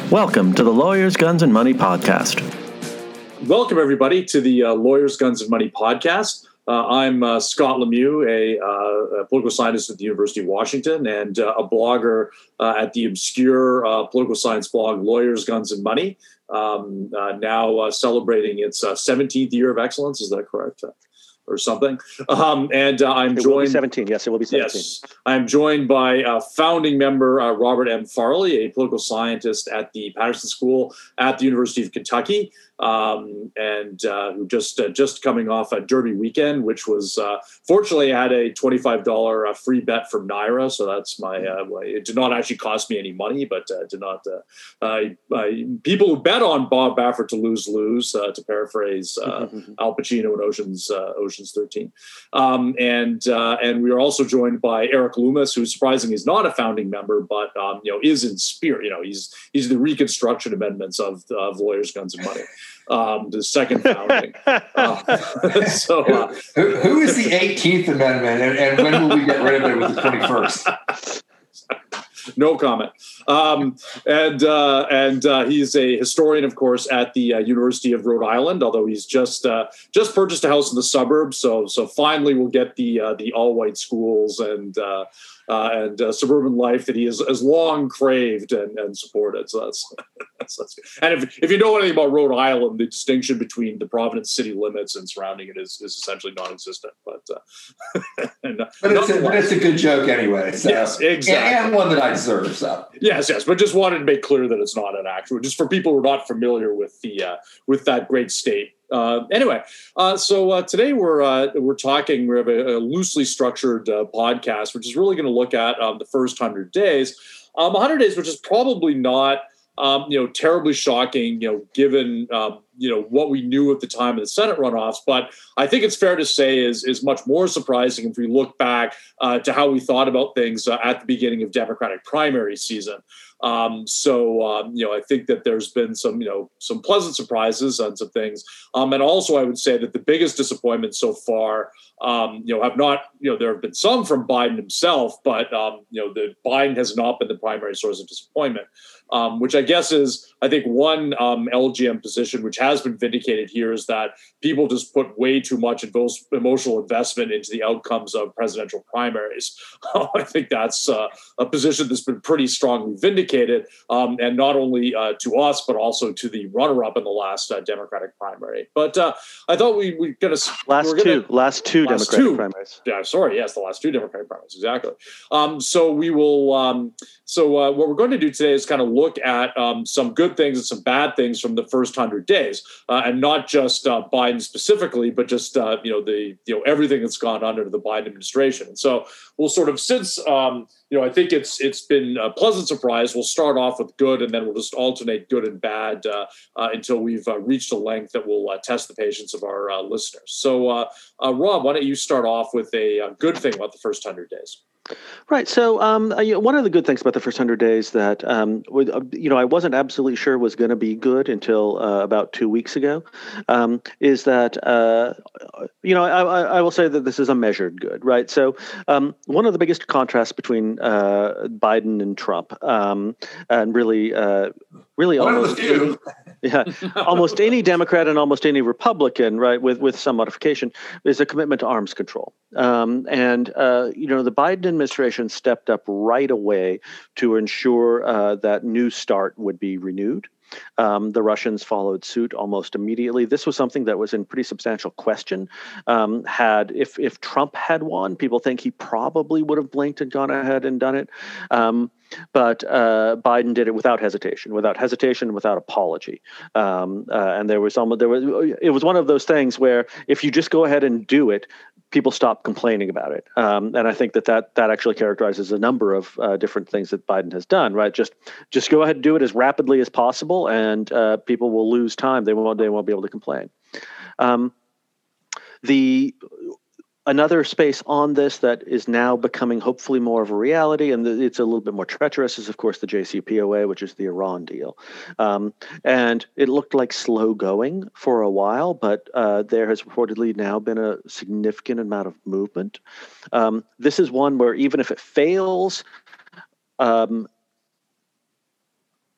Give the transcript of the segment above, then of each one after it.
Welcome to the Lawyers, Guns, and Money podcast. Welcome, everybody, to the Lawyers, Guns, and Money podcast. I'm Scott Lemieux, a political scientist at the University of Washington and a blogger at the obscure political science blog Lawyers, Guns, and Money, now celebrating its 17th year of excellence. Is that correct? Or something. I'm joined. It will be 17. Yes, it will be 17. Yes, I'm joined by founding member Robert M. Farley, a political scientist at the Patterson School at the University of Kentucky, and who just coming off a Derby weekend, which was fortunately I had a $25 free bet from Naira, so that's my. It did not actually cost me any money, but did not. People who bet on Bob Baffert to lose, to paraphrase Al Pacino in Ocean's 13. And we are also joined by Eric Loomis, who surprisingly is not a founding member, but is in spirit. He's the Reconstruction Amendments of Lawyers, Guns, and Money. The second founding. Who is the 18th Amendment, and when will we get rid of it with the 21st? No comment. He's a historian, of course, at the University of Rhode Island. Although he's just purchased a house in the suburbs, so finally we'll get the all-white schools and suburban life that he has long craved and supported. So that's good. And if you know anything about Rhode Island, the distinction between the Providence city limits and surrounding it is essentially non-existent. But it's a good joke anyway. So. Yes, exactly, and one that I deserve. So yes. But just wanted to make clear that it's not an actual. Just for people who are not familiar with that great state. Anyway, so today we're talking. We have a loosely structured podcast, which is really going to look at the first 100 days. 100 days, which is probably not terribly shocking, given what we knew at the time of the Senate runoffs. But I think it's fair to say is much more surprising if we look back to how we thought about things at the beginning of Democratic primary season. I think that there's been some pleasant surprises on some things. And also I would say that the biggest disappointment so far, have not, there have been some from Biden himself, but, the Biden has not been the primary source of disappointment, which I guess is, I think one LGM position, which has been vindicated here, is that people just put way too much emotional investment into the outcomes of presidential primaries. I think that's a position that's been pretty strongly vindicated, and not only to us, but also to the runner-up in the last Democratic primary. But I thought we're going to... Last two Democratic primaries. Yeah, sorry. Yes, the last two Democratic primaries. Exactly. So we will... what we're going to do today is kind of look at some good things and some bad things from the first 100 days, and not just Biden specifically, but just everything that's gone on under the Biden administration. And so we'll sort of, since I think it's been a pleasant surprise, we'll start off with good, and then we'll just alternate good and bad until we've reached a length that will test the patience of our listeners. So Rob, why don't you start off with a good thing about the first 100 days? Right. So one of the good things about the first 100 days that, I wasn't absolutely sure was going to be good until about 2 weeks ago, is that, I will say that this is a measured good, right? So one of the biggest contrasts between Biden and Trump, and really almost almost any Democrat and almost any Republican, right, with some modification, is a commitment to arms control. The Biden administration stepped up right away to ensure that New START would be renewed. The Russians followed suit almost immediately. This was something that was in pretty substantial question. If Trump had won, people think he probably would have blinked and gone ahead and done it. But Biden did it without hesitation, without apology. And it was one of those things where if you just go ahead and do it, people stop complaining about it. And I think that actually characterizes a number of different things that Biden has done, right? Just go ahead and do it as rapidly as possible, and people will lose time. They won't be able to complain. Another space on this that is now becoming hopefully more of a reality, and it's a little bit more treacherous, is, of course, the JCPOA, which is the Iran deal. And it looked like slow going for a while, but there has reportedly now been a significant amount of movement. This is one where even if it fails,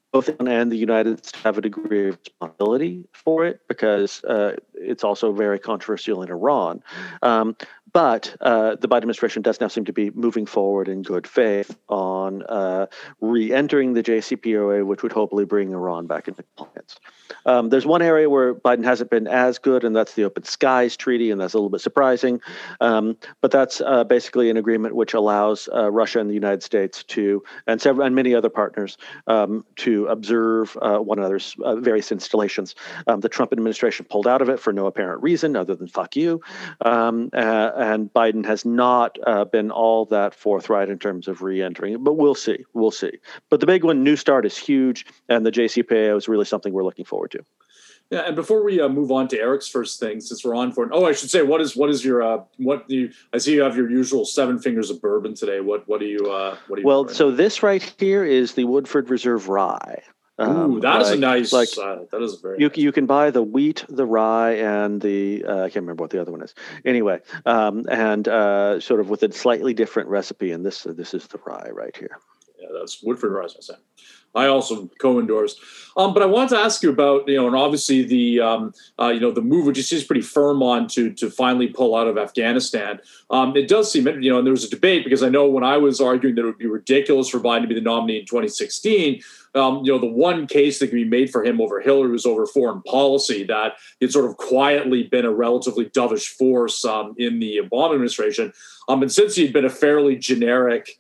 both Iran and the United States have a degree of responsibility for it because it's also very controversial in Iran. But the Biden administration does now seem to be moving forward in good faith on re-entering the JCPOA, which would hopefully bring Iran back into compliance. There's one area where Biden hasn't been as good, and that's the Open Skies Treaty, and that's a little bit surprising. But that's basically an agreement which allows Russia and the United States to, and many other partners, to observe one another's various installations. The Trump administration pulled out of it for no apparent reason other than fuck you. And Biden has not been all that forthright in terms of re-entering, but we'll see. But the big one, New START, is huge, and the JCPOA is really something we're looking forward to. Yeah, and before we move on to Eric's first thing, since we're on for it, I should say, what is your I see you have your usual 7 fingers of bourbon today. What do you? Well, so this right here is the Woodford Reserve Rye. Ooh, that is a nice. That is very. You can buy the wheat, the rye, and the I can't remember what the other one is. Anyway, and sort of with a slightly different recipe, and this is the rye right here. Yeah, that's Woodford Rye. I also co-endorse. But I wanted to ask you about, and obviously the the move, which seems pretty firm on to finally pull out of Afghanistan. It does seem, and there was a debate because I know when I was arguing that it would be ridiculous for Biden to be the nominee in 2016. The one case that could be made for him over Hillary was over foreign policy, that it's sort of quietly been a relatively dovish force in the Obama administration. And since he'd been a fairly generic,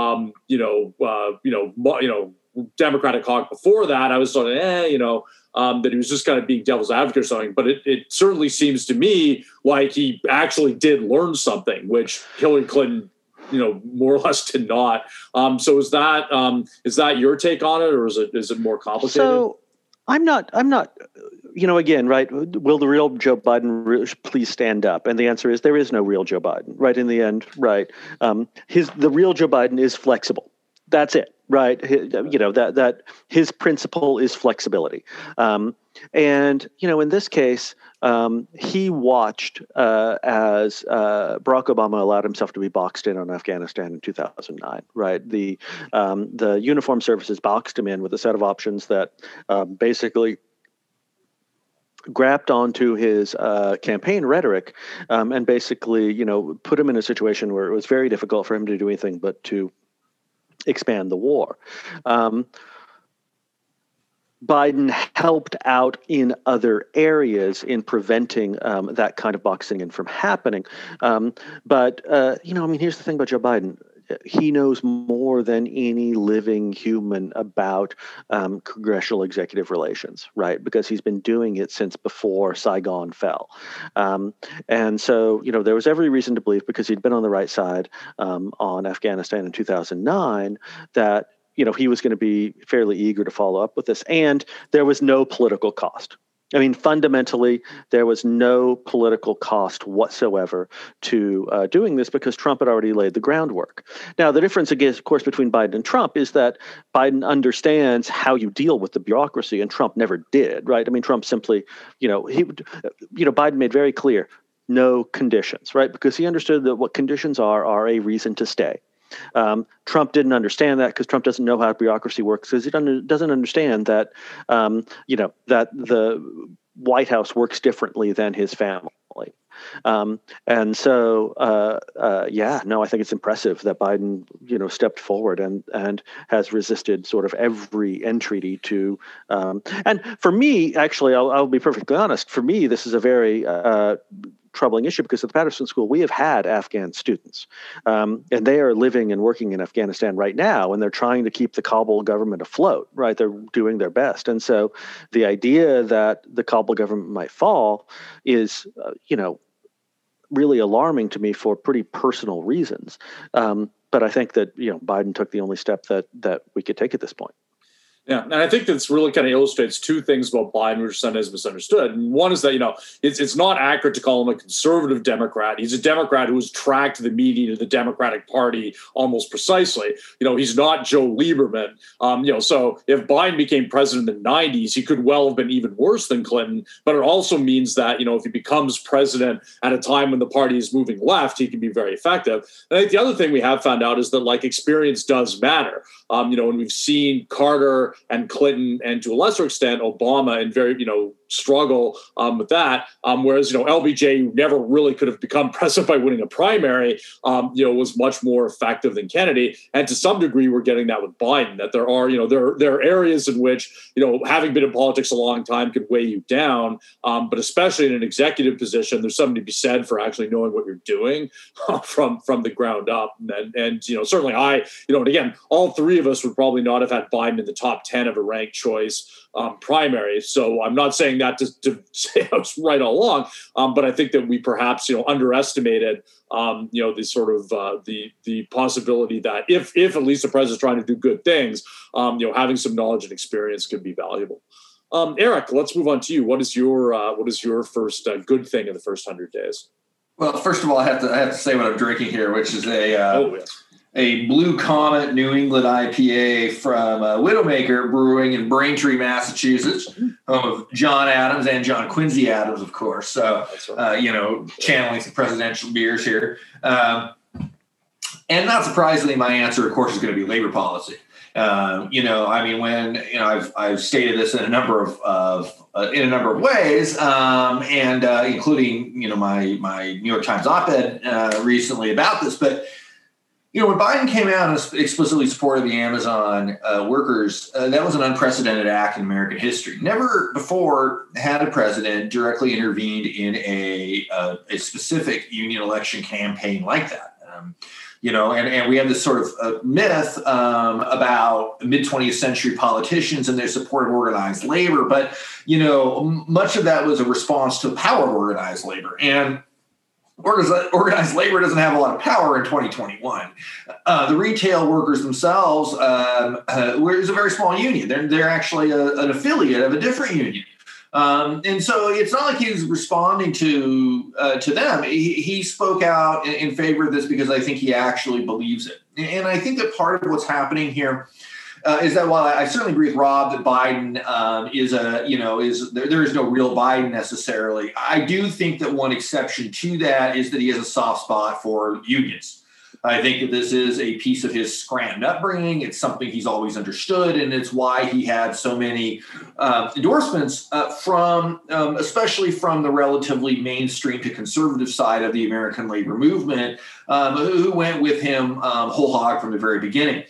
Democratic hawk before that, I was sort of, that he was just kind of being devil's advocate or something. But it certainly seems to me like he actually did learn something, which Hillary Clinton, more or less did not. So is that your take on it, or is it more complicated? So I'm not. Again, right? Will the real Joe Biden please stand up? And the answer is there is no real Joe Biden, right? In the end, right? The real Joe Biden is flexible. That's it, right? That his principle is flexibility. And in this case, he watched as Barack Obama allowed himself to be boxed in on Afghanistan in 2009. Right, the uniformed services boxed him in with a set of options that basically grabbed onto his campaign rhetoric and basically, put him in a situation where it was very difficult for him to do anything but to expand the war. Biden helped out in other areas in preventing that kind of boxing in from happening. But here's the thing about Joe Biden. He knows more than any living human about congressional executive relations, right? Because he's been doing it since before Saigon fell. And so, there was every reason to believe, because he'd been on the right side on Afghanistan in 2009, that he was going to be fairly eager to follow up with this. And there was no political cost. I mean, fundamentally, there was no political cost whatsoever to doing this because Trump had already laid the groundwork. Now, the difference, again, of course, between Biden and Trump is that Biden understands how you deal with the bureaucracy, and Trump never did, right? I mean, Trump simply, Biden made very clear no conditions, right? Because he understood that what conditions are a reason to stay. Trump didn't understand that because Trump doesn't know how bureaucracy works, because he doesn't understand that, that the White House works differently than his family. And so, I think it's impressive that Biden, stepped forward and has resisted sort of every entreaty to. And for me, actually, I'll be perfectly honest. For me, this is a very troubling issue because at the Patterson School, we have had Afghan students, and they are living and working in Afghanistan right now, and they're trying to keep the Kabul government afloat, right? They're doing their best. And so the idea that the Kabul government might fall is, really alarming to me for pretty personal reasons. But I think that, Biden took the only step that we could take at this point. Yeah, and I think this really kind of illustrates two things about Biden, which sometimes misunderstood. And one is that, it's not accurate to call him a conservative Democrat. He's a Democrat who has tracked the media to the Democratic Party almost precisely. He's not Joe Lieberman. So if Biden became president in the 90s, he could well have been even worse than Clinton. But it also means that, if he becomes president at a time when the party is moving left, he can be very effective. And I think the other thing we have found out is that, experience does matter. And we've seen Carter Carter and Clinton, and to a lesser extent Obama, and very struggle with that. Whereas LBJ, who never really could have become president by winning a primary, was much more effective than Kennedy. And to some degree, we're getting that with Biden. That there are there are areas in which having been in politics a long time could weigh you down, but especially in an executive position, there's something to be said for actually knowing what you're doing from the ground up. And certainly and again, all three of us would probably not have had Biden in the top 10 of a ranked choice primary. So I'm not saying that to say I was right all along, but I think that we perhaps underestimated the sort of the possibility that if at least the president's trying to do good things, having some knowledge and experience could be valuable. Eric, let's move on to you. What is your first good thing in the first 100 days? Well, first of all, I have to say what I'm drinking here, which is a Blue Comet New England IPA from Widowmaker Brewing in Braintree, Massachusetts, home of John Adams and John Quincy Adams, of course. So, channeling some presidential beers here. And not surprisingly, my answer, of course, is going to be labor policy. I've stated this in a number of ways, and including my New York Times op-ed recently about this. But when Biden came out and explicitly supported the Amazon workers, that was an unprecedented act in American history. Never before had a president directly intervened in a specific union election campaign like that. And we have this sort of myth about mid-20th century politicians and their support of organized labor. But, much of that was a response to the power of organized labor. And organized labor doesn't have a lot of power in 2021. The retail workers themselves is a very small union. They're actually an affiliate of a different union. And so it's not like he's responding to them. He spoke out in favor of this because I think he actually believes it. And I think that part of what's happening here is that while I certainly agree with Rob that Biden there is no real Biden necessarily, I do think that one exception to that is that he has a soft spot for unions. I think that this is a piece of his Scranton upbringing. It's something he's always understood, and it's why he had so many endorsements especially from the relatively mainstream to conservative side of the American labor movement, who went with him whole hog from the very beginning.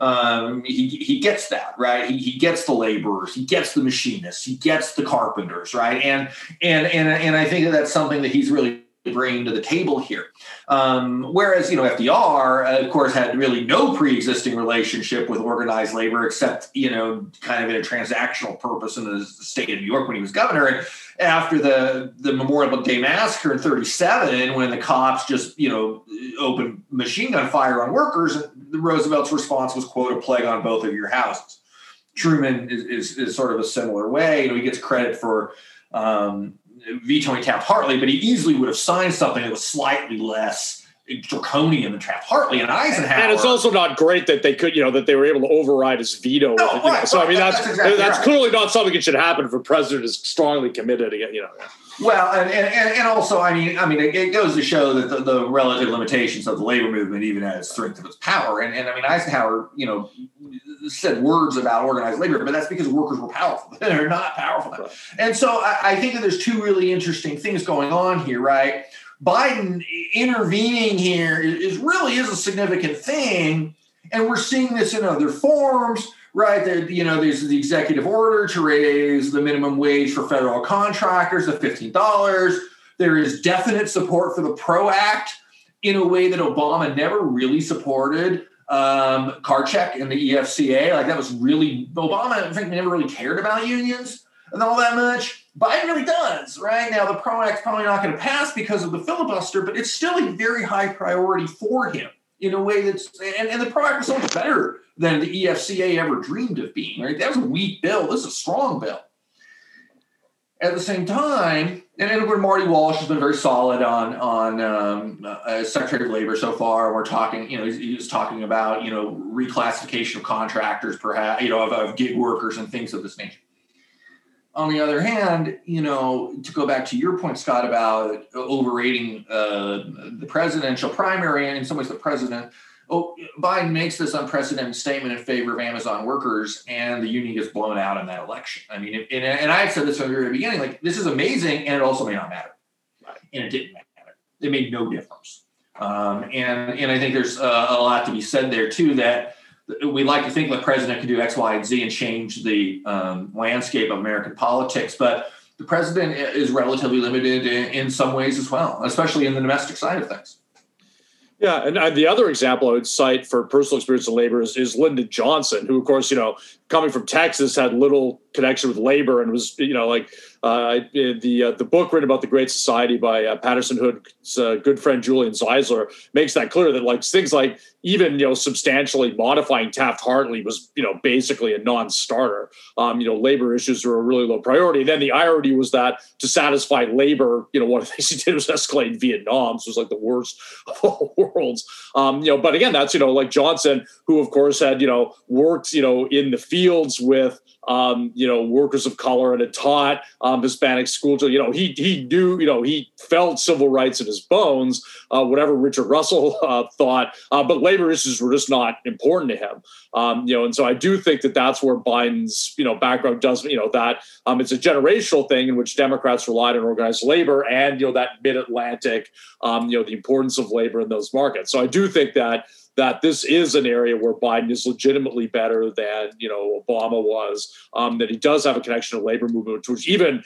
He gets that, right? He gets the laborers, he gets the machinists, he gets the carpenters, right? And I think that's something that he's really bringing to the table here. Whereas, FDR, of course, had really no pre-existing relationship with organized labor except, kind of in a transactional purpose in the state of New York when he was governor. And after the Memorial Day Massacre in 1937, when the cops just, opened machine gun fire on workers, Roosevelt's response was, quote, a plague on both of your houses. Truman is sort of a similar way. He gets credit for vetoing Taft-Hartley, but he easily would have signed something that was slightly less draconian than Taft-Hartley and Eisenhower. And it's also not great that they could, that they were able to override his veto. That's clearly not something that should happen if a president is strongly committed. Well, and also, it goes to show that the relative limitations of the labor movement, even at its strength of its power. And Eisenhower, said words about organized labor, but that's because workers were powerful. They're not powerful. Right. And so I think that there's two really interesting things going on here, right? Biden intervening here is a significant thing. And we're seeing this in other forms, right? There's the executive order to raise the minimum wage for federal contractors to $15. There is definite support for the PRO Act in a way that Obama never really supported. Karchek and the EFCA, that was really Obama. I think never really cared about unions and all that much. Biden really does, right? Now the PRO Act's probably not going to pass because of the filibuster, but it's still a very high priority for him in a way that's and the PRO Act was so much better than the EFCA ever dreamed of being. Right? That was a weak bill. This is a strong bill. At the same time, and Marty Walsh has been very solid on Secretary of Labor so far. We're talking, he was talking about, reclassification of contractors, perhaps, of gig workers and things of this nature. On the other hand, to go back to your point, Scott, about overrating the presidential primary, and in some ways the president Biden makes this unprecedented statement in favor of Amazon workers, and the union gets blown out in that election. I mean, and I've said this from the very beginning, like, this is amazing, and it also may not matter. And it didn't matter. It made no difference. And I think there's a lot to be said there, too, that we like to think the president can do X, Y, and Z and change the landscape of American politics, but the president is relatively limited in some ways as well, especially in the domestic side of things. Yeah, and the other example I would cite for personal experience in labor is Lyndon Johnson, who, of course, coming from Texas, had little connection with labor and was, the book written about the Great Society by Patterson Hood's good friend Julian Zeisler makes that clear, that like things like even, substantially modifying Taft-Hartley was, basically a non-starter. Labor issues were a really low priority. And then the irony was that to satisfy labor, one of the things he did was escalate Vietnam. So it was like the worst of all worlds. But again, that's, like Johnson, who of course had, worked, in the fields with, workers of color and had taught Hispanic school. He knew, he felt civil rights in his bones, whatever Richard Russell thought, but labor issues were just not important to him. And so I do think that that's where Biden's, background does, that it's a generational thing in which Democrats relied on organized labor and, that mid-Atlantic, the importance of labor in those markets. So I do think that this is an area where Biden is legitimately better than, Obama was, that he does have a connection to labor movement, which even,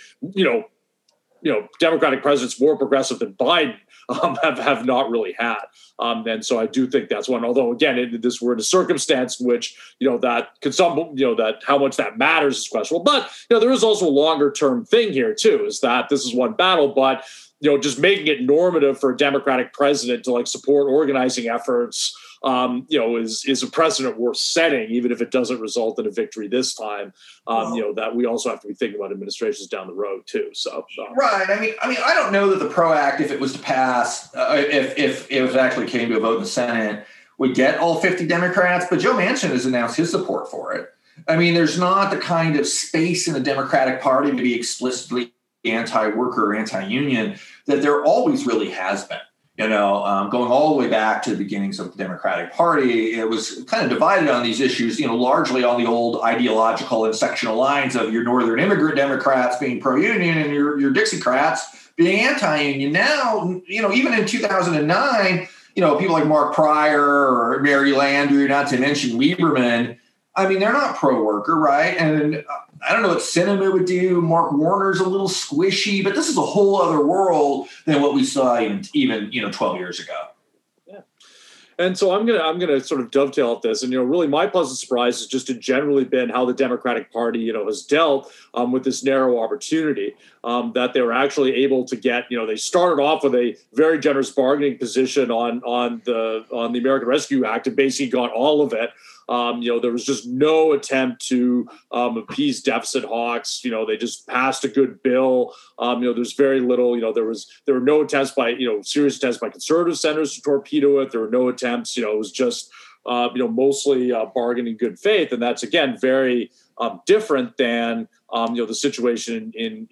Democratic presidents more progressive than Biden have not really had. And so I do think that's one, although again, we're in a circumstance in which, that that how much that matters is questionable. But, there is also a longer term thing here too, is that this is one battle, but, just making it normative for a Democratic president to support organizing efforts, is a precedent worth setting, even if it doesn't result in a victory this time. That we also have to be thinking about administrations down the road too. So right. I mean, I don't know that the PRO Act, if it was to pass, if it actually came to a vote in the Senate, would get all 50 Democrats. But Joe Manchin has announced his support for it. I mean, there's not the kind of space in the Democratic Party to be explicitly anti-worker or anti-union that there always really has been. Going all the way back to the beginnings of the Democratic Party, it was kind of divided on these issues, largely on the old ideological and sectional lines of your Northern immigrant Democrats being pro-union and your Dixiecrats being anti-union. Now, even in 2009, people like Mark Pryor or Mary Landrieu, not to mention Lieberman, I mean, they're not pro-worker, right? And I don't know what Sinema would do. Mark Warner's a little squishy, but this is a whole other world than what we saw even 12 years ago. Yeah. And so I'm gonna sort of dovetail at this, and really my pleasant surprise has just generally been how the Democratic Party has dealt with this narrow opportunity, that they were actually able to get. They started off with a very generous bargaining position on the American Rescue Act and basically got all of it. There was just no attempt to appease deficit hawks. They just passed a good bill. There's very little. There were no attempts by serious attempts by conservative senators to torpedo it. There were no attempts. It was just mostly bargaining good faith, and that's again very different than the situation in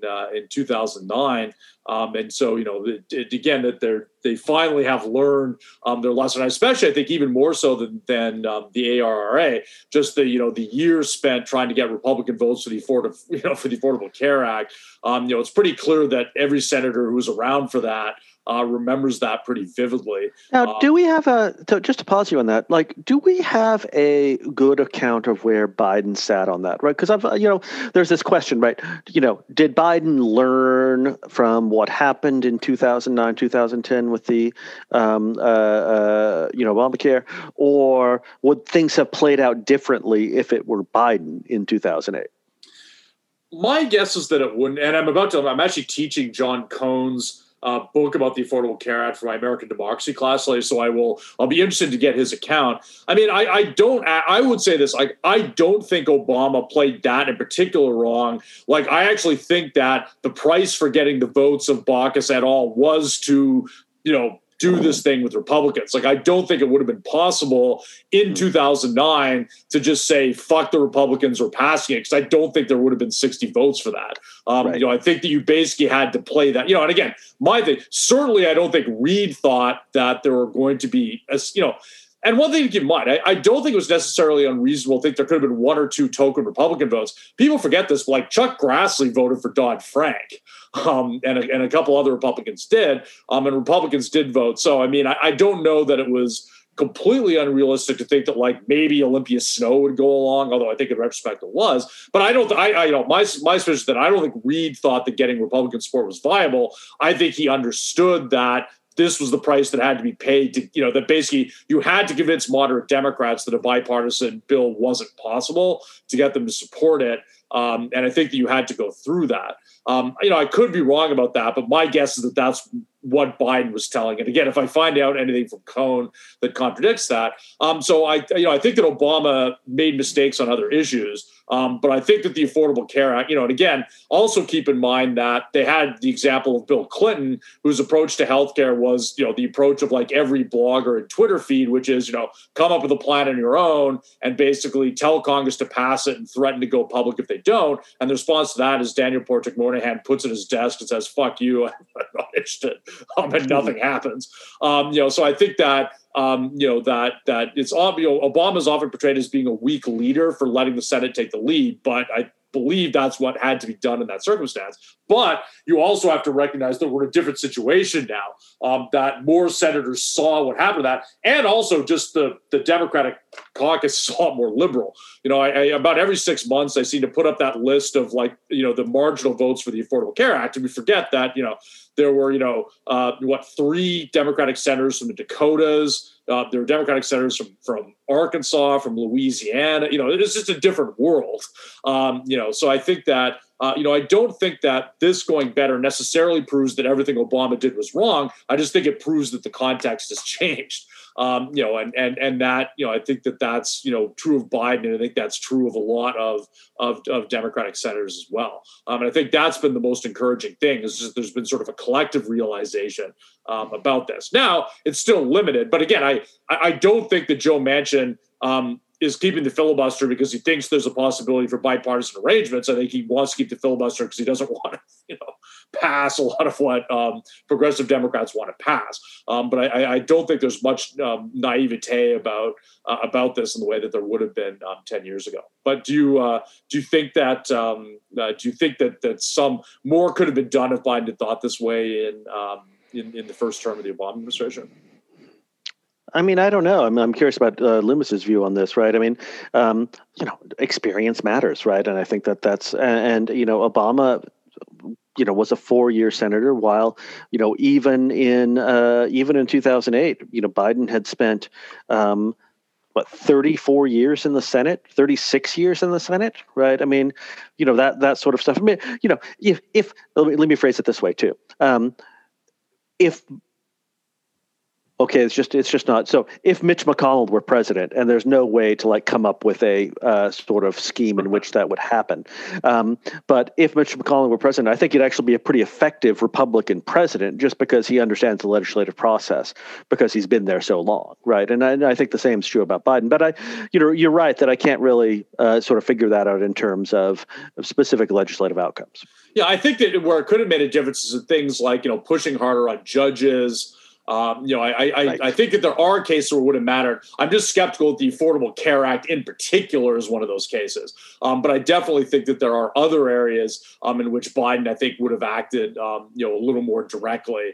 2009. And so again that they finally have learned their lesson. Especially I think even more so than the ARRA. Just the years spent trying to get Republican votes for the Affordable Care Act. It's pretty clear that every senator who was around for that remembers that pretty vividly. Now, do we have just to pause you on that, do we have a good account of where Biden sat on that, right? Because there's this question, right? Did Biden learn from what happened in 2009, 2010 with the, Obamacare, or would things have played out differently if it were Biden in 2008? My guess is that it wouldn't. And I'm actually teaching John Cohn's book about the Affordable Care Act for my American Democracy class later, so I'll be interested to get his account. I mean, I would say this, I don't think Obama played that in particular wrong. I actually think that the price for getting the votes of Baucus et al. Was to, do this thing with Republicans. I don't think it would have been possible in 2009 to just say, fuck the Republicans or passing it, because I don't think there would have been 60 votes for that. Right. I think that you basically had to play that, and again, my thing, certainly I don't think Reid thought that there were going to be, And one thing to keep in mind, I don't think it was necessarily unreasonable to think there could have been one or two token Republican votes. People forget this, but like Chuck Grassley voted for Dodd-Frank, and a couple other Republicans did, and Republicans did vote. So, I mean, I don't know that it was completely unrealistic to think that like maybe Olympia Snowe would go along, although I think in retrospect it was. But I don't. My suspicion is that I don't think Reid thought that getting Republican support was viable. I think he understood that this was the price that had to be paid to, that basically you had to convince moderate Democrats that a bipartisan bill wasn't possible to get them to support it. And I think that you had to go through that. I could be wrong about that, but my guess is that that's what Biden was telling. And again, if I find out anything from Cohn that contradicts that, so I think that Obama made mistakes on other issues. But I think that the Affordable Care Act, and again, also keep in mind that they had the example of Bill Clinton, whose approach to healthcare was, the approach of like every blogger and Twitter feed, which is, come up with a plan on your own and basically tell Congress to pass it and threaten to go public if they don't. And the response to that is Daniel Patrick Moynihan puts it at his desk and says, "Fuck you, I'm not interested," and nothing happens. So I think that. That it's Obama's often portrayed as being a weak leader for letting the Senate take the lead, but I believe that's what had to be done in that circumstance. But you also have to recognize that we're in a different situation now, that more senators saw what happened to that, and also just the Democratic caucus saw more liberal. I about every 6 months I seem to put up that list of the marginal votes for the Affordable Care Act, and we forget that there were 3 Democratic senators from the Dakotas. There were Democratic senators from Arkansas, from Louisiana. It's just a different world. So I think that I don't think that this going better necessarily proves that everything Obama did was wrong. I just think it proves that the context has changed. And that, I think that that's, true of Biden. And I think that's true of a lot of Democratic senators as well. And I think that's been the most encouraging thing is just there's been sort of a collective realization about this. Now it's still limited, but again, I don't think that Joe Manchin is keeping the filibuster because he thinks there's a possibility for bipartisan arrangements. I think he wants to keep the filibuster because he doesn't want to, pass a lot of what progressive Democrats want to pass. But I don't think there's much naivete about this in the way that there would have been 10 years ago. But do you think that that some more could have been done if Biden had thought this way in the first term of the Obama administration? I mean, I don't know. I'm curious about Loomis's view on this, right? I mean, experience matters, right? And I think that's Obama, was a 4-year senator, while even in 2008, Biden had spent 34 years in the Senate, 36 years in the Senate, right? I mean, that sort of stuff. I mean, if let me phrase it this way too. It's just not. So if Mitch McConnell were president, and there's no way to come up with a sort of scheme in which that would happen. But if Mitch McConnell were president, I think he'd actually be a pretty effective Republican president just because he understands the legislative process because he's been there so long. Right. And I think the same is true about Biden. But you're right that I can't really sort of figure that out in terms of specific legislative outcomes. Yeah, I think that where it could have made a difference is in things like, pushing harder on judges. I think that there are cases where it would have mattered. I'm just skeptical that the Affordable Care Act in particular is one of those cases. But I definitely think that there are other areas in which Biden, I think, would have acted, a little more directly.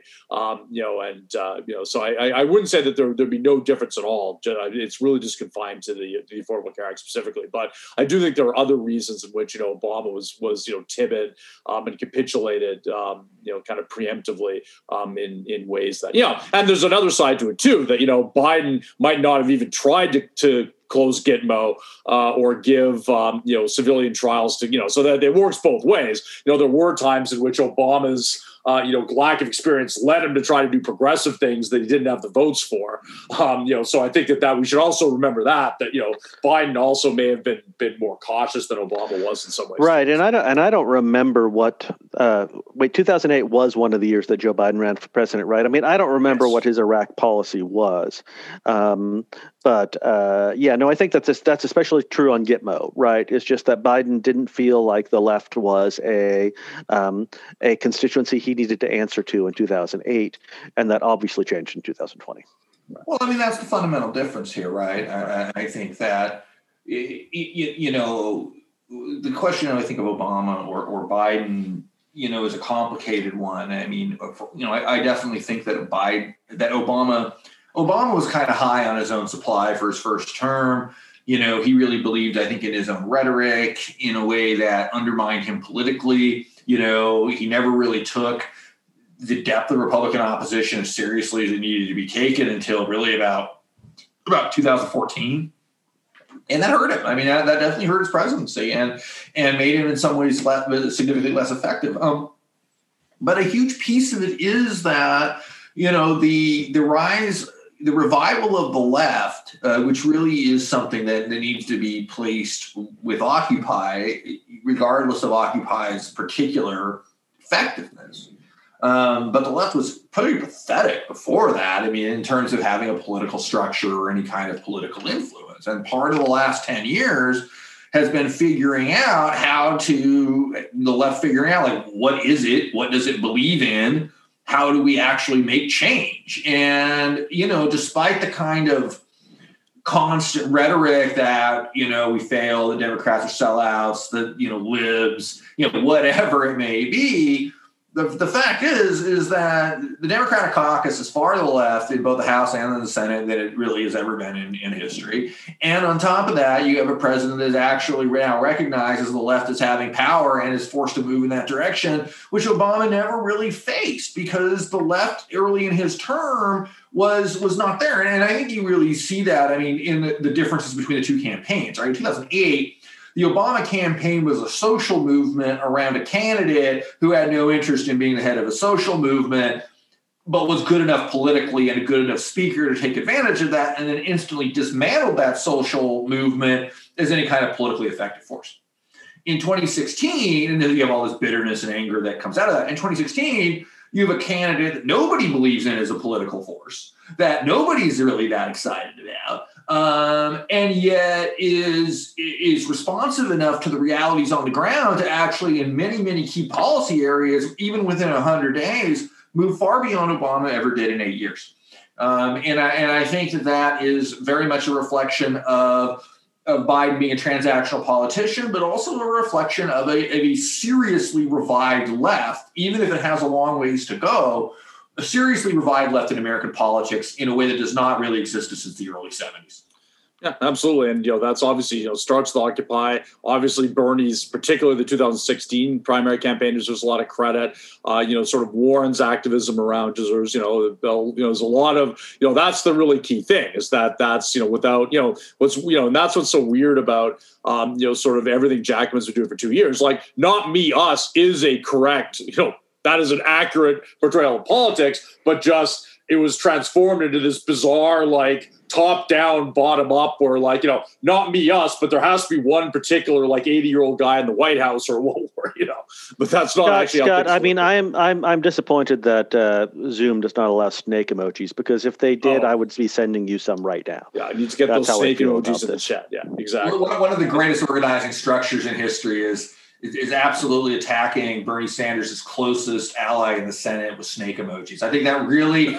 So I wouldn't say that there'd be no difference at all. It's really just confined to the Affordable Care Act specifically. But I do think there are other reasons in which, Obama was timid and capitulated, kind of preemptively in ways that, and there's another side to it too, that, Biden might not have even tried to close Gitmo or give, civilian trials to, so that it works both ways. There were times in which Obama's, lack of experience led him to try to do progressive things that he didn't have the votes for. So I think that we should also remember that Biden also may have been more cautious than Obama was in some ways. Right. And I don't remember 2008 was one of the years that Joe Biden ran for president, right? I mean, I don't remember what his Iraq policy was. I think that's especially true on Gitmo, right? It's just that Biden didn't feel like the left was a constituency he needed to answer to in 2008, and that obviously changed in 2020. Well, I mean, that's the fundamental difference here, right? I think that, you know, the question I think of Obama or Biden, you know, is a complicated one. I mean, you know, I definitely think that Obama was kind of high on his own supply for his first term. You know, he really believed, I think, in his own rhetoric in a way that undermined him politically. You know, he never really took the depth of Republican opposition as seriously as it needed to be taken until really about 2014. And that hurt him. I mean, that definitely hurt his presidency and made him in some ways significantly less effective. But a huge piece of it is that, you know, the revival of the left, which really is something that needs to be placed with Occupy, regardless of Occupy's particular effectiveness. But the left was pretty pathetic before that. I mean, in terms of having a political structure or any kind of political influence. And part of the last 10 years has been figuring out the left figuring out, like, what is it? What does it believe in? How do we actually make change? And, you know, despite the kind of constant rhetoric that, you know, we fail, the Democrats are sellouts, the, you know, libs, you know, whatever it may be, the fact is that the Democratic caucus is far to the left in both the House and in the Senate than it really has ever been in history. And on top of that, you have a president that actually now recognizes the left as having power and is forced to move in that direction, which Obama never really faced because the left early in his term was not there. And I think you really see that, I mean, in the differences between the two campaigns, right? In 2008, the Obama campaign was a social movement around a candidate who had no interest in being the head of a social movement, but was good enough politically and a good enough speaker to take advantage of that and then instantly dismantled that social movement as any kind of politically effective force. In 2016, and then you have all this bitterness and anger that comes out of that. In 2016, you have a candidate that nobody believes in as a political force, that nobody's really that excited about. And yet is responsive enough to the realities on the ground to actually, in many, many key policy areas, even within 100 days, move far beyond Obama ever did in 8 years. And I think that is very much a reflection of Biden being a transactional politician, but also a reflection of a seriously revived left, even if it has a long ways to go, a seriously revived left in American politics in a way that does not really exist since the early 70s. Yeah, absolutely. And, you know, that's obviously, you know, starts with Occupy. Obviously, Bernie's, particularly the 2016 primary campaign, deserves a lot of credit. You know, sort of Warren's activism around deserves, you know, there's a lot of, you know, that's the really key thing is that's, you know, without, you know, and that's what's so weird about, you know, sort of everything Jackman's been doing for 2 years. Like, not me, us is a correct, you know, that is an accurate portrayal of politics, but just it was transformed into this bizarre, like, top down, bottom up, or like, you know, not me, us, but there has to be one particular like 80-year-old guy in the White House or you know, but that's not actually. Scott, I mean, I'm disappointed that Zoom does not allow snake emojis because if they did, I would be sending you some right now. Yeah, I need to get those snake emojis in the chat. Yeah, exactly. One of the greatest organizing structures in history is absolutely attacking Bernie Sanders' closest ally in the Senate with snake emojis. I think that really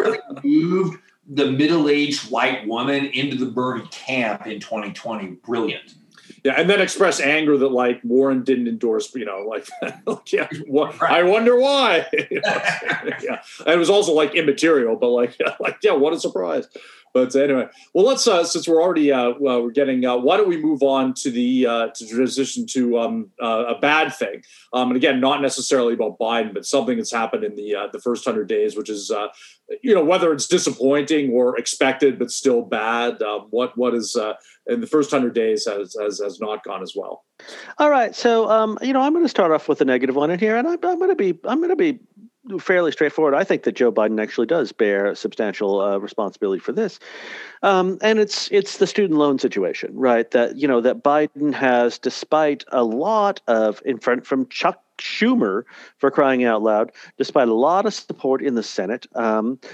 moved the middle-aged white woman into the Bernie camp in 2020. Brilliant. Yeah, and then express anger that like Warren didn't endorse, you know, like yeah, I wonder why. You know, yeah, and it was also like immaterial, but like yeah, what a surprise. But anyway, well, let's since we're already we're getting. Why don't we move on to the to transition to a bad thing? And again, not necessarily about Biden, but something that's happened in the first 100 days, which is you know, whether it's disappointing or expected, but still bad. What is in the first 100 days has not gone as well. All right, so you know, I'm going to start off with a negative one in here, and I'm going to be fairly straightforward. I think that Joe Biden actually does bear substantial responsibility for this, and it's the student loan situation, right? That, you know, that Biden has, despite a lot of from Chuck Schumer, for crying out loud, despite a lot of support in the Senate,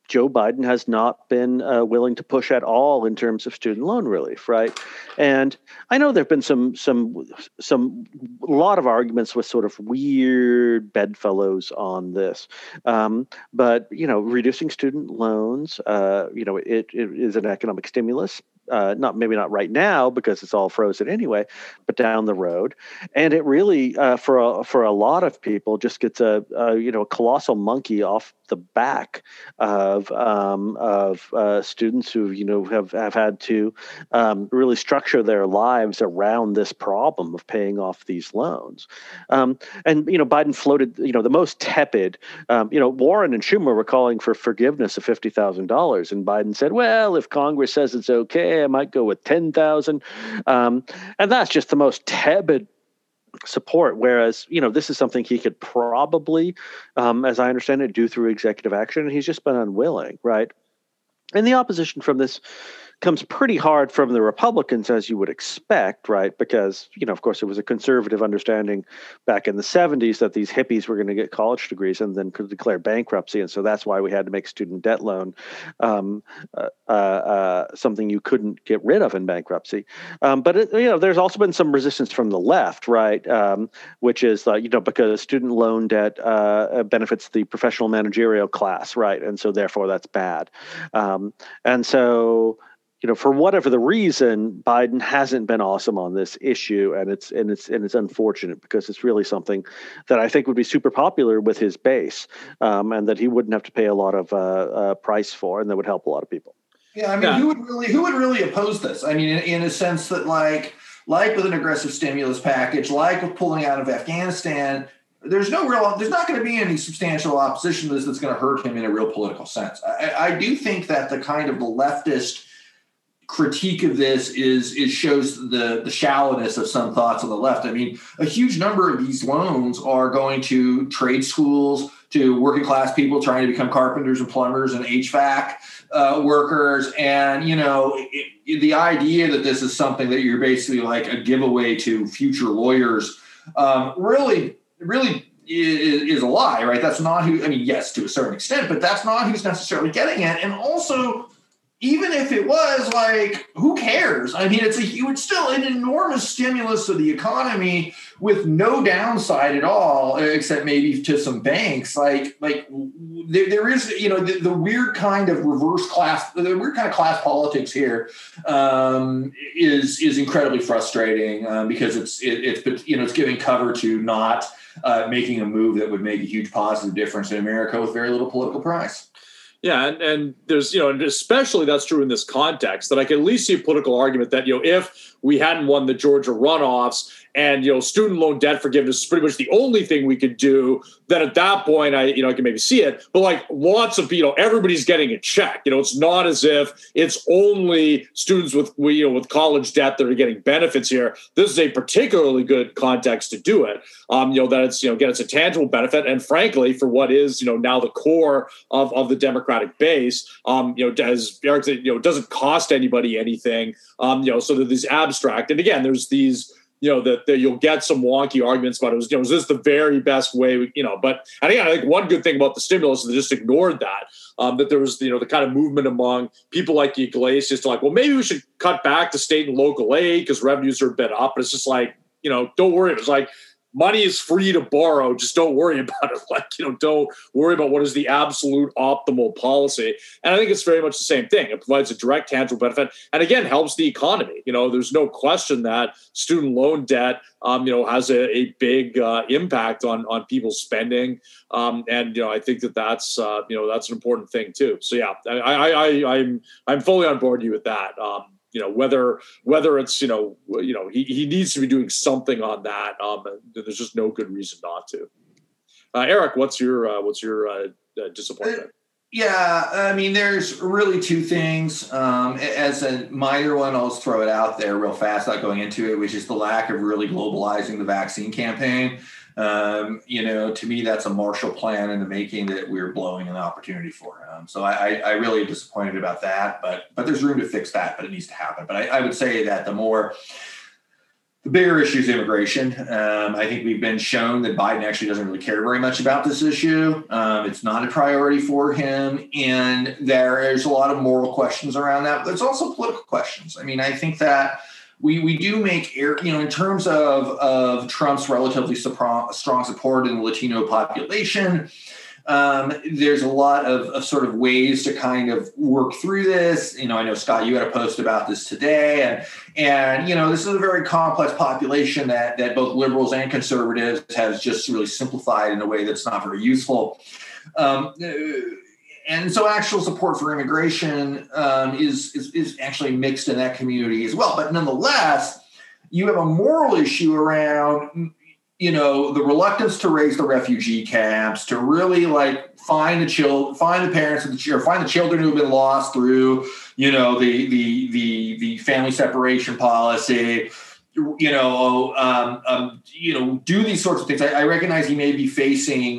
Joe Biden has not been willing to push at all in terms of student loan relief, right? And I know there've been some lot of arguments with sort of weird bedfellows on this, but reducing student loans, it is an economic stimulus. Maybe not right now because it's all frozen anyway, but down the road, and it really for a lot of people just gets a colossal monkey off the back of students who have had to really structure their lives around this problem of paying off these loans, and Biden floated the most tepid. Warren and Schumer were calling for forgiveness of $50,000, and Biden said, "Well, if Congress says it's okay, I might go with 10,000," and that's just the most tepid support. Whereas, this is something he could probably, as I understand it, do through executive action, and he's just been unwilling, right? And the opposition from this comes pretty hard from the Republicans, as you would expect, right? Because, of course, it was a conservative understanding back in the 70s that these hippies were going to get college degrees and then could declare bankruptcy. And so that's why we had to make student debt loan something you couldn't get rid of in bankruptcy. But there's also been some resistance from the left, right? Which is, because student loan debt benefits the professional managerial class, right? And so therefore that's bad. And so, for whatever the reason, Biden hasn't been awesome on this issue, and it's unfortunate because it's really something that I think would be super popular with his base, and that he wouldn't have to pay a lot of price for, and that would help a lot of people. Yeah, I mean, who would really oppose this? I mean, in a sense that like with an aggressive stimulus package, like with pulling out of Afghanistan, there's not going to be any substantial opposition to this that's going to hurt him in a real political sense. I do think that the kind of the leftist critique of this shows the shallowness of some thoughts on the left. I mean, a huge number of these loans are going to trade schools, to working class people trying to become carpenters and plumbers and HVAC workers. And, the idea that this is something that you're basically like a giveaway to future lawyers really is a lie, right? That's not who, I mean, yes, to a certain extent, but that's not who's necessarily getting it. And also, even if it was, like, who cares? I mean, it's still an enormous stimulus to the economy with no downside at all, except maybe to some banks. Like there is, the weird kind of class politics here is incredibly frustrating because it's giving cover to not making a move that would make a huge positive difference in America with very little political price. Yeah, and there's, and especially that's true in this context, that I can at least see a political argument that, if we hadn't won the Georgia runoffs and, student loan debt forgiveness is pretty much the only thing we could do, then at that point, I can maybe see it. But like lots of, everybody's getting a check. It's not as if it's only students with college debt that are getting benefits here. This is a particularly good context to do it. That it's, again, it's a tangible benefit. And frankly, for what is, now the core of the Democratic base, as Eric said, it doesn't cost anybody anything. So that these abstract, and again, there's these, that you'll get some wonky arguments about it. Was this the very best way, but, and again, I think one good thing about the stimulus is they just ignored that, that there was, the kind of movement among people like Iglesias to like, well, maybe we should cut back to state and local aid because revenues are a bit up. But it's just like, don't worry. It's like, money is free to borrow. Just don't worry about it. Like, don't worry about what is the absolute optimal policy. And I think it's very much the same thing. It provides a direct, tangible benefit, and again, helps the economy. There's no question that student loan debt, has a big impact on people's spending. And I think that's an important thing too. So yeah, I'm fully on board with that. Whether it's, he needs to be doing something on that. There's just no good reason not to. Eric, what's your disappointment? Yeah, I mean, there's really two things. As a minor one, I'll just throw it out there real fast, not going into it, which is the lack of really globalizing the vaccine campaign. To me, that's a Marshall Plan in the making that we're blowing an opportunity for. So I really am disappointed about that, but there's room to fix that, but it needs to happen. But I would say that the more The bigger issue is immigration. I think we've been shown that Biden actually doesn't really care very much about this issue. It's not a priority for him. And there is a lot of moral questions around that. But there's also political questions. I mean, I think that we do make, in terms of Trump's relatively strong support in the Latino population, there's a lot of sort of ways to kind of work through this. I know, Scott, you had a post about this today, and this is a very complex population that both liberals and conservatives have just really simplified in a way that's not very useful. And so actual support for immigration is actually mixed in that community as well. But nonetheless, you have a moral issue around the reluctance to raise the refugee camps, to really find the parents of the children, find the children who have been lost through, the family separation policy, do these sorts of things. I recognize he may be facing,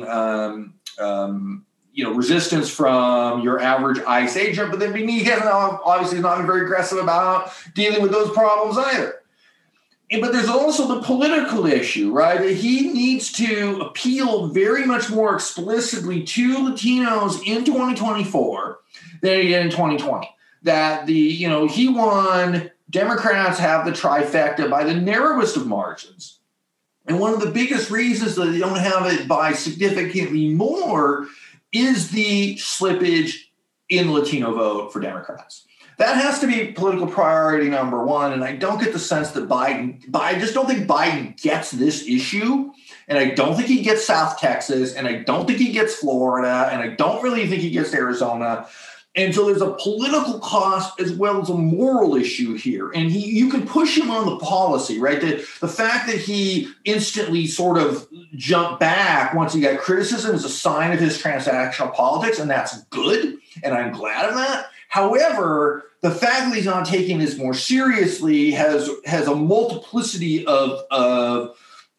resistance from your average ICE agent, but then he hasn't obviously not been very aggressive about dealing with those problems either. But there's also the political issue, right? That he needs to appeal very much more explicitly to Latinos in 2024 than he did in 2020. That he won, Democrats have the trifecta by the narrowest of margins. And one of the biggest reasons that they don't have it by significantly more is the slippage in the Latino vote for Democrats. That has to be political priority number one. And I don't get the sense that I just don't think Biden gets this issue. And I don't think he gets South Texas. And I don't think he gets Florida. And I don't really think he gets Arizona. And so there's a political cost as well as a moral issue here. And you can push him on the policy, right? The fact that he instantly sort of jumped back once he got criticism is a sign of his transactional politics. And that's good. And I'm glad of that. However, the fact that he's not taking this more seriously has a multiplicity of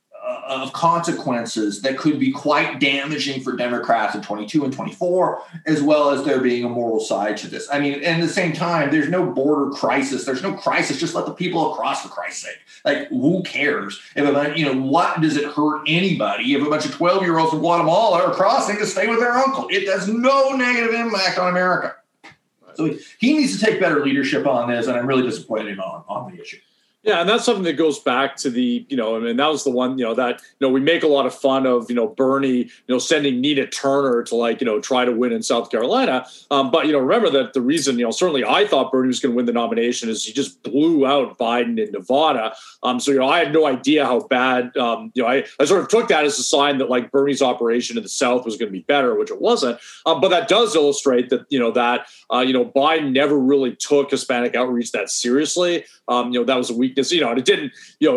consequences that could be quite damaging for Democrats in 22 and 24, as well as there being a moral side to this. I mean, and at the same time, there's no border crisis. There's no crisis. Just let the people across, for Christ's sake. Who cares? What does it hurt anybody if a bunch of 12-year-olds from Guatemala are crossing to stay with their uncle? It has no negative impact on America. So he needs to take better leadership on this, and I'm really disappointed in him on the issue. Yeah, and that's something that goes back to the, that was the one, that, we make a lot of fun of, Bernie, sending Nina Turner to try to win in South Carolina. But, remember that the reason, certainly I thought Bernie was going to win the nomination is he just blew out Biden in Nevada. So, I had no idea how bad, I sort of took that as a sign that Bernie's operation in the South was going to be better, which it wasn't. But that does illustrate that, Biden never really took Hispanic outreach that seriously. That was a weakness, and it didn't,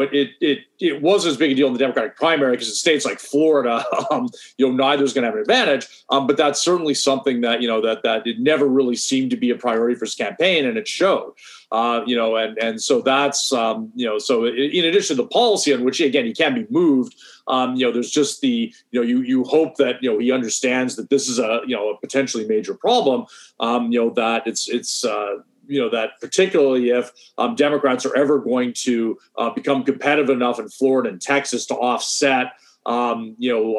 it wasn't as big a deal in the Democratic primary because in states like Florida, neither is going to have an advantage. But that's certainly something that, that it never really seemed to be a priority for his campaign, and it showed. And so that's, so in addition to the policy on which, again, he can be moved, there's just the, you hope that, he understands that this is a potentially major problem, that it's that particularly if Democrats are ever going to become competitive enough in Florida and Texas to offset, some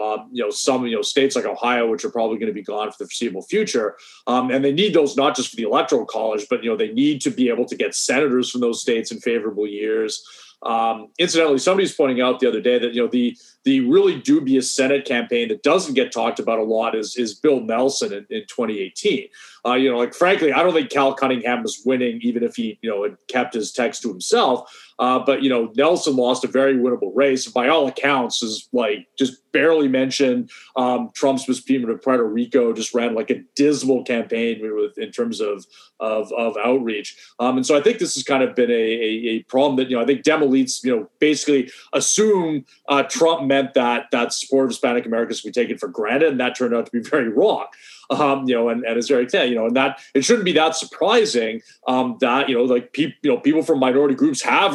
states like Ohio, which are probably going to be gone for the foreseeable future. And they need those not just for the electoral college, but, they need to be able to get senators from those states in favorable years. Incidentally, somebody's pointing out the other day that, the really dubious Senate campaign that doesn't get talked about a lot is Bill Nelson in 2018. Frankly, I don't think Cal Cunningham was winning, even if he, had kept his text to himself. But Nelson lost a very winnable race. By all accounts, is just barely mentioned. Trump's misdemeanor of Puerto Rico just ran a dismal campaign in terms of outreach. And so I think this has kind of been a problem that, I think Dem elites, basically assume Trump meant that support of Hispanic Americans could be taken for granted. And that turned out to be very wrong. And it's very clear, and that it shouldn't be that surprising that, people from minority groups have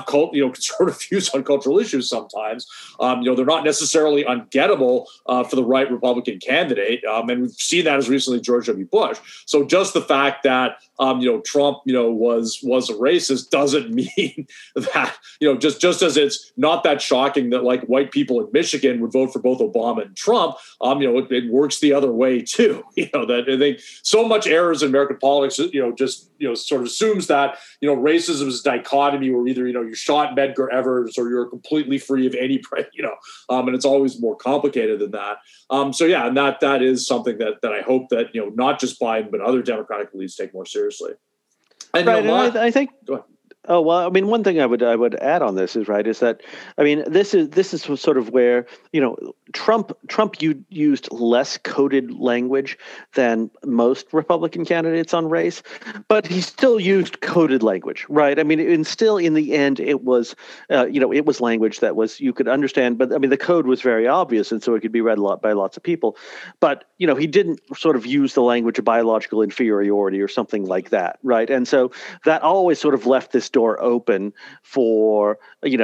conservative views on cultural issues sometimes. They're not necessarily ungettable for the right Republican candidate. And we've seen that as recently George W. Bush. So just the fact that, Trump, was a racist doesn't mean that, just as it's not that shocking that like white people in Michigan would vote for both Obama and Trump, it works the other way too. That I think so much errors in American politics, sort of assumes that, racism is a dichotomy where either, you shot Medgar Evers or you're completely free of any, and it's always more complicated than that. And that is something that I hope that, not just Biden, but other Democratic elites take more seriously. And, right. I think. Go ahead. Oh, well, I mean, one thing I would add on this is that, I mean, this is sort of where, Trump used less coded language than most Republican candidates on race, but he still used coded language, right? I mean, and still in the end, it was, it was language that was, you could understand, but I mean, the code was very obvious. And so it could be read by lots of people, but, he didn't sort of use the language of biological inferiority or something like that. Right. And so that always sort of left this door open for,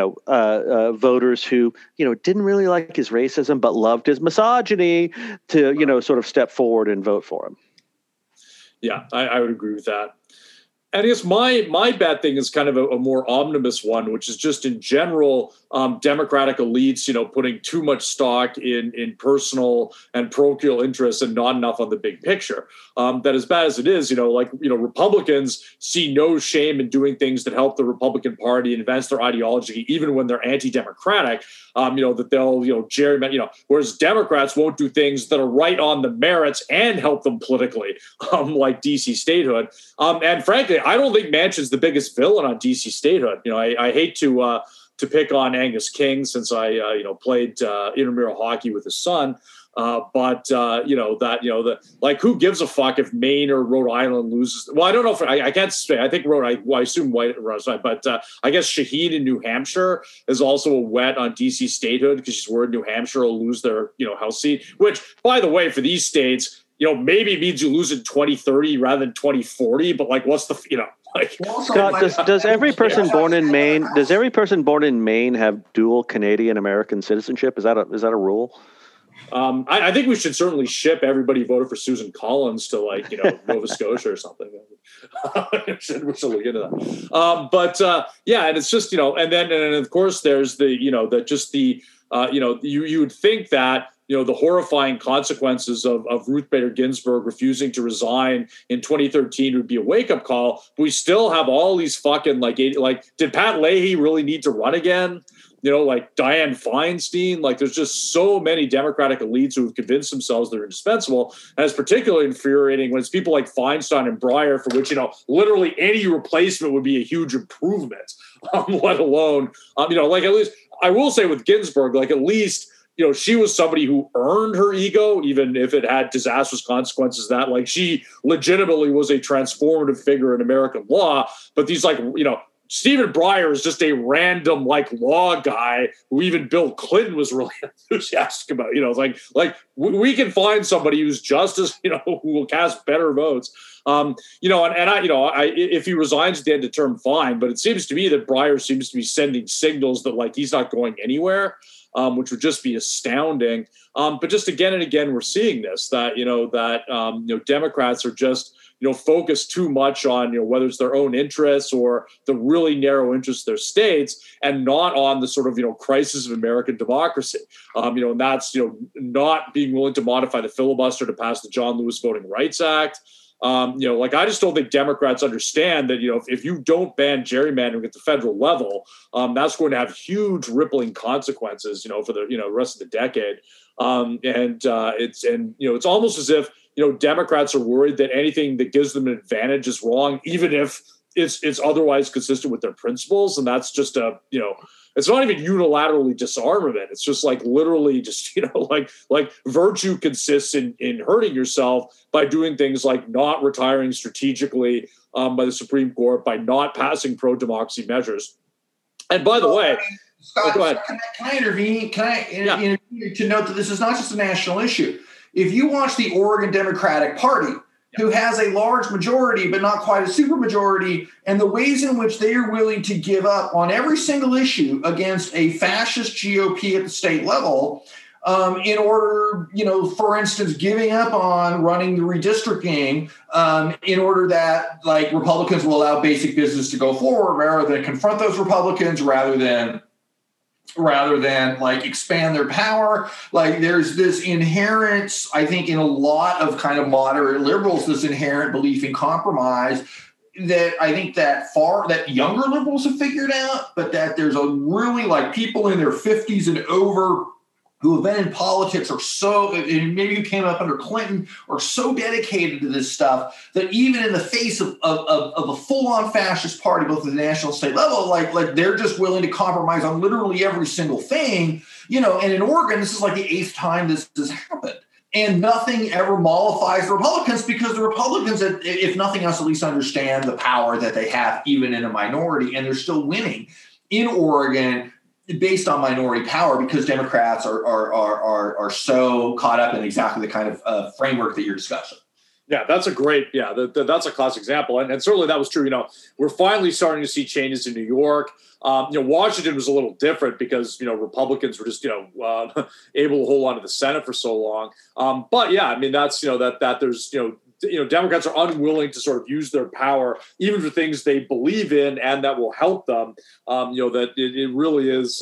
voters who, didn't really like his racism, but loved his misogyny to, sort of step forward and vote for him. Yeah, I would agree with that. And I guess my bad thing is kind of a more omnibus one, which is just in general, Democratic elites, putting too much stock in personal and parochial interests and not enough on the big picture. That as bad as it is, Republicans see no shame in doing things that help the Republican Party and advance their ideology, even when they're anti-democratic, that they'll, gerrymander, whereas Democrats won't do things that are right on the merits and help them politically, like DC statehood. And frankly, I don't think Manchin's the biggest villain on DC statehood. I hate to pick on Angus King since I played intramural hockey with his son. But who gives a fuck if Maine or Rhode Island loses? Well, I don't know if I can't say. I think I assume White, but I guess Shaheen in New Hampshire is also a wet on DC statehood because she's worried New Hampshire will lose their House seat. Which, by the way, for these states, maybe it means you lose in 2030 rather than 2040. But like, what's the Scott, does every person born in Maine have dual Canadian American citizenship? Is that a rule? I think we should certainly ship everybody who voted for Susan Collins to Nova Scotia or something. we should look into that. And it's just, and of course there's the, you would think that, the horrifying consequences of Ruth Bader Ginsburg refusing to resign in 2013 would be a wake-up call. But we still have all these fucking did Pat Leahy really need to run again? Like Dianne Feinstein, there's just so many Democratic elites who have convinced themselves they're indispensable. And it's particularly infuriating when it's people like Feinstein and Breyer, for which, literally any replacement would be a huge improvement, let alone, at least I will say with Ginsburg, at least, she was somebody who earned her ego, even if it had disastrous consequences. That she legitimately was a transformative figure in American law. But these Stephen Breyer is just a random law guy who even Bill Clinton was really enthusiastic about. We can find somebody who's just as who will cast better votes. If he resigns at the end of term, fine. But it seems to me that Breyer seems to be sending signals that he's not going anywhere. Which would just be astounding. But just again and again, we're seeing this, that Democrats are just, focused too much on, whether it's their own interests or the really narrow interests of their states and not on the sort of, crisis of American democracy. And that's, not being willing to modify the filibuster to pass the John Lewis Voting Rights Act. I just don't think Democrats understand that, if you don't ban gerrymandering at the federal level, that's going to have huge rippling consequences, for the, rest of the decade. It's almost as if, Democrats are worried that anything that gives them an advantage is wrong, even if it's otherwise consistent with their principles. And that's just it's not even unilaterally disarmament. It's just literally just, virtue consists in hurting yourself by doing things like not retiring strategically by the Supreme Court, by not passing pro-democracy measures. And by the way, Scott, go ahead. Can I intervene? Can I intervene to note that this is not just a national issue? If you watch the Oregon Democratic Party, who has a large majority, but not quite a supermajority, and the ways in which they are willing to give up on every single issue against a fascist GOP at the state level, in order, for instance, giving up on running the redistricting in order that, like, Republicans will allow basic business to go forward rather than confront those Republicans, rather than like expand their power. Like, there's this inherent, I think, in a lot of kind of moderate liberals, this inherent belief in compromise that I think that younger liberals have figured out, but that there's a really, like, people in their 50s and over who have been in politics are so, and maybe you came up under Clinton, are so dedicated to this stuff that even in the face of a full-on fascist party, both at the national and state level, like they're just willing to compromise on literally every single thing, and in Oregon, this is like the 8th time this has happened. And nothing ever mollifies the Republicans, because the Republicans, if nothing else, at least understand the power that they have even in a minority, and they're still winning in Oregon based on minority power, because Democrats are so caught up in exactly the kind of framework that you're discussing. Yeah, that's a great, that's a classic example. And certainly that was true. We're finally starting to see changes in New York. Washington was a little different because, Republicans were just, able to hold on to the Senate for so long. But yeah, I mean, that's, that there's, Democrats are unwilling to sort of use their power, even for things they believe in and that will help them. That it really is,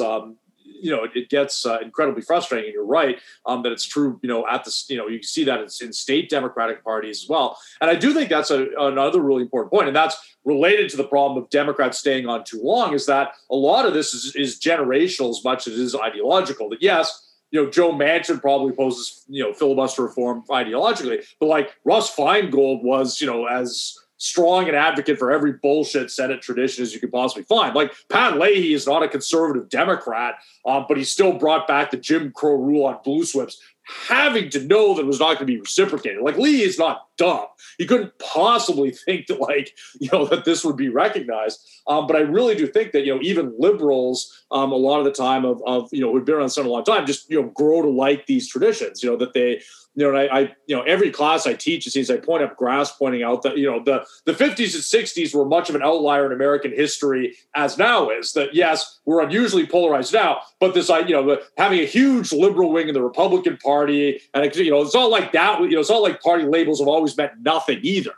it gets incredibly frustrating. And you're right that it's true, at the, you see that it's in state Democratic parties as well. And I do think that's another really important point. And that's related to the problem of Democrats staying on too long, is that a lot of this is generational as much as it is ideological. That yes, Joe Manchin probably opposes, filibuster reform ideologically, but like Russ Feingold was, as strong an advocate for every bullshit Senate tradition as you could possibly find. Like Pat Leahy is not a conservative Democrat, but he still brought back the Jim Crow rule on blue slips, having to know that it was not going to be reciprocated. Like Leahy is not dumb. He couldn't possibly think that that this would be recognized. But I really do think that, even liberals, a lot of the time who've been around the Senate a long time, just, grow to like these traditions, that they, and I every class I teach, it seems I point up Grass pointing out that, the 50s and 60s were much of an outlier in American history as now is. That, yes, we're unusually polarized now, but this, having a huge liberal wing in the Republican Party, and, it's not like that, it's not like party labels have always meant nothing either.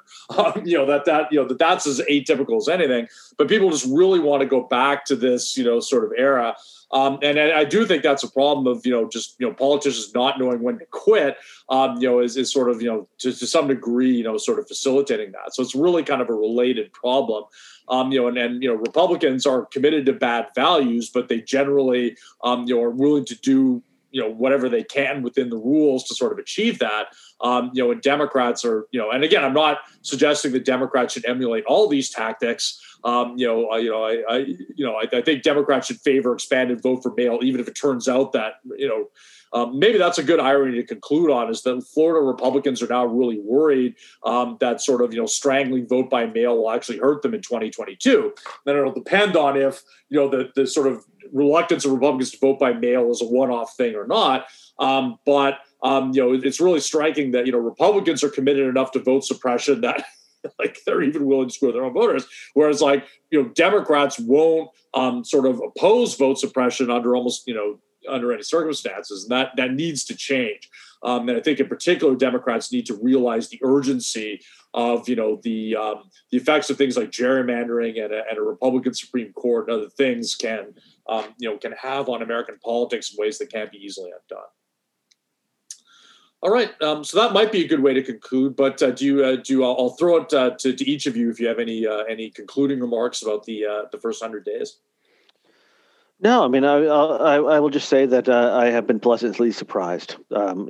That's as atypical as anything, but people just really want to go back to this, sort of era. And I do think that's a problem of, politicians not knowing when to quit, is sort of, to some degree, sort of facilitating that. So it's really kind of a related problem. And Republicans are committed to bad values, but they generally, are willing to do, whatever they can within the rules to sort of achieve that. And Democrats are, and again, I'm not suggesting that Democrats should emulate all these tactics. I think Democrats should favor expanded vote for mail, even if it turns out that, maybe that's a good irony to conclude on, is that Florida Republicans are now really worried that sort of, strangling vote by mail will actually hurt them in 2022. Then it'll depend on if, the sort of reluctance of Republicans to vote by mail is a one-off thing or not. But it's really striking that, Republicans are committed enough to vote suppression that like they're even willing to screw their own voters. Whereas Democrats won't sort of oppose vote suppression under almost, under any circumstances. And that needs to change. And I think in particular, Democrats need to realize the urgency of, the effects of things like gerrymandering and a Republican Supreme Court and other things can have on American politics in ways that can't be easily undone. All right, so that might be a good way to conclude. But I'll throw it to each of you if you have any concluding remarks about the first 100 days. No, I mean, I will just say that I have been pleasantly surprised my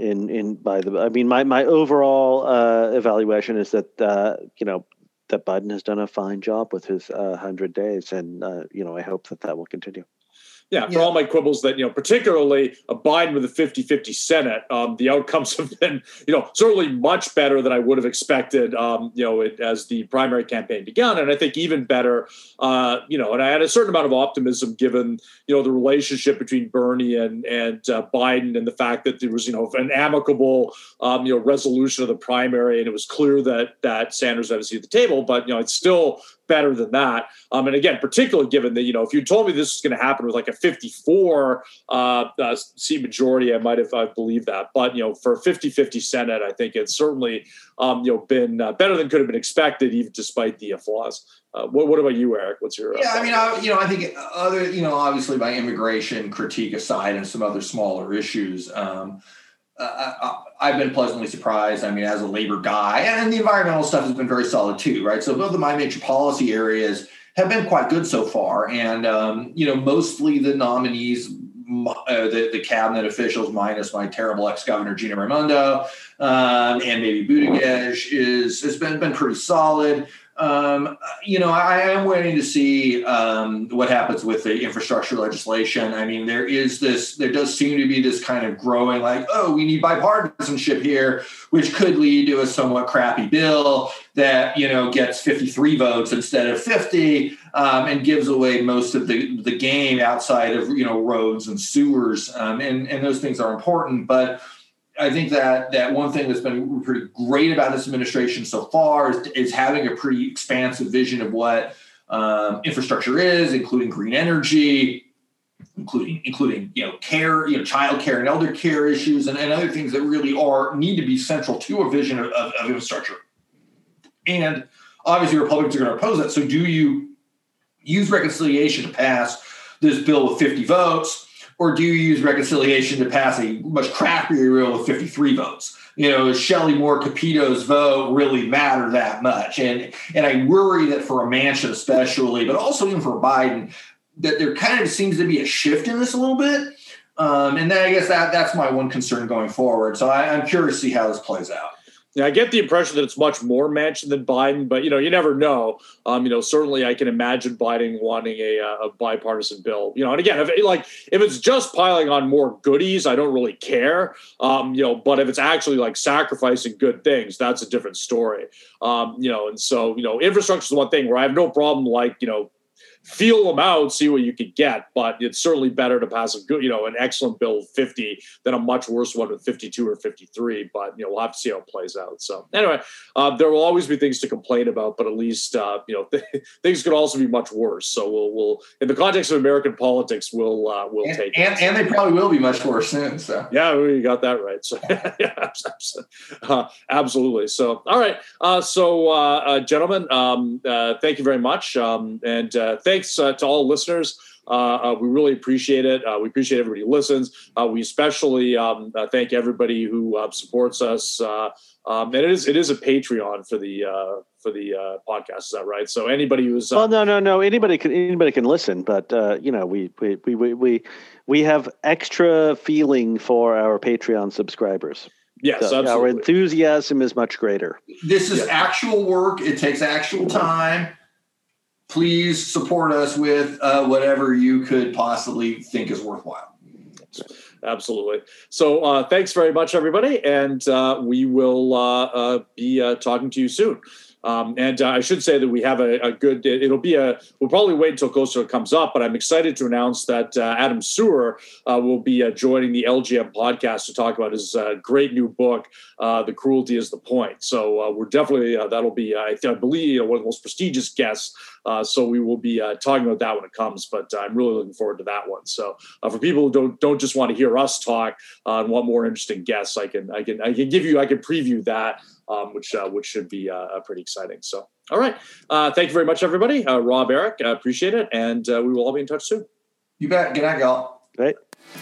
overall evaluation is that that Biden has done a fine job with his 100 days, and I hope that will continue. For all my quibbles that, particularly a Biden with a 50-50 Senate, the outcomes have been, certainly much better than I would have expected, as the primary campaign began. And I think even better, and I had a certain amount of optimism given, the relationship between Bernie and Biden and the fact that there was, an amicable, resolution of the primary. And it was clear that Sanders had a seat at the table, but, it's still better than that. And again, particularly given that, if you told me this was going to happen with like a 54 seat majority, I believed that. But, for a 50-50 Senate, I think it's certainly, been better than could have been expected, even despite the flaws. What about you, Eric? What's your I think other, obviously by immigration critique aside and some other smaller issues, I've been pleasantly surprised. I mean, as a labor guy, and the environmental stuff has been very solid too, right? So both of my major policy areas have been quite good so far. And, mostly the nominees, the cabinet officials, minus my terrible ex-governor, Gina Raimondo, and maybe Buttigieg, has been pretty solid. I am waiting to see what happens with the infrastructure legislation. I mean, there does seem to be this kind of growing we need bipartisanship here, which could lead to a somewhat crappy bill that, gets 53 votes instead of 50 and gives away most of the game outside of, roads and sewers. And those things are important. But I think that one thing that's been pretty great about this administration so far is having a pretty expansive vision of what infrastructure is, including green energy, including care, child care and elder care issues, and other things that really need to be central to a vision of infrastructure. And obviously, Republicans are going to oppose that. So, do you use reconciliation to pass this bill with 50 votes? Or do you use reconciliation to pass a much crappier bill with 53 votes? Does Shelley Moore Capito's vote really matter that much? And I worry that for a Manchin especially, but also even for Biden, that there kind of seems to be a shift in this a little bit. And then I guess that's my one concern going forward. So I'm curious to see how this plays out. Yeah, I get the impression that it's much more Manchin than Biden, but, you never know. Certainly I can imagine Biden wanting a bipartisan bill, and again, if it's just piling on more goodies, I don't really care. But if it's actually sacrificing good things, that's a different story. And so, infrastructure is one thing where I have no problem, feel them out, see what you could get. But it's certainly better to pass a good, an excellent bill with 50 than a much worse one with 52 or 53. But, we'll have to see how it plays out. So anyway, there will always be things to complain about, but at least, things could also be much worse. So we'll in the context of American politics, we'll take it. And they probably will be much worse soon. So yeah, you got that right. So absolutely. So, all right. Gentlemen, thank you very much. And thanks to all listeners. We really appreciate it. We appreciate everybody who listens. We especially thank everybody who supports us. And it is a Patreon for the podcast. Is that right? So anybody who's no. Anybody can listen, but we have extra feeling for our Patreon subscribers. Yes, so, absolutely. Our enthusiasm is much greater. This is actual work. It takes actual time. Please support us with whatever you could possibly think is worthwhile. Absolutely. So thanks very much, everybody. And we will be talking to you soon. And I should say that we have a good, we'll probably wait until closer it comes up, but I'm excited to announce that Adam Sewer will be joining the LGM podcast to talk about his great new book, The Cruelty is the Point. So we're definitely, that'll be, I believe, one of the most prestigious guests. So we will be talking about that when it comes, but I'm really looking forward to that one. So for people who don't just want to hear us talk and want more interesting guests, I can preview that. Which should be pretty exciting. So, all right. Thank you very much, everybody. Rob, Eric, appreciate it. And we will all be in touch soon. You bet. Good night, y'all. Right.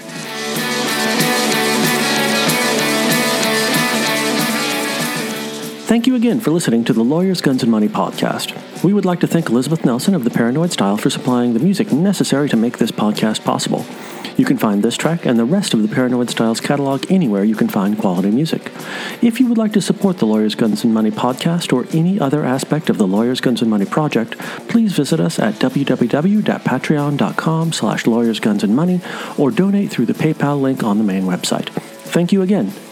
Thank you again for listening to the Lawyers, Guns, and Money podcast. We would like to thank Elizabeth Nelson of The Paranoid Style for supplying the music necessary to make this podcast possible. You can find this track and the rest of the Paranoid Styles catalog anywhere you can find quality music. If you would like to support the Lawyers, Guns, and Money podcast or any other aspect of the Lawyers, Guns, and Money project, please visit us at www.patreon.com/lawyersgunsandmoney or donate through the PayPal link on the main website. Thank you again,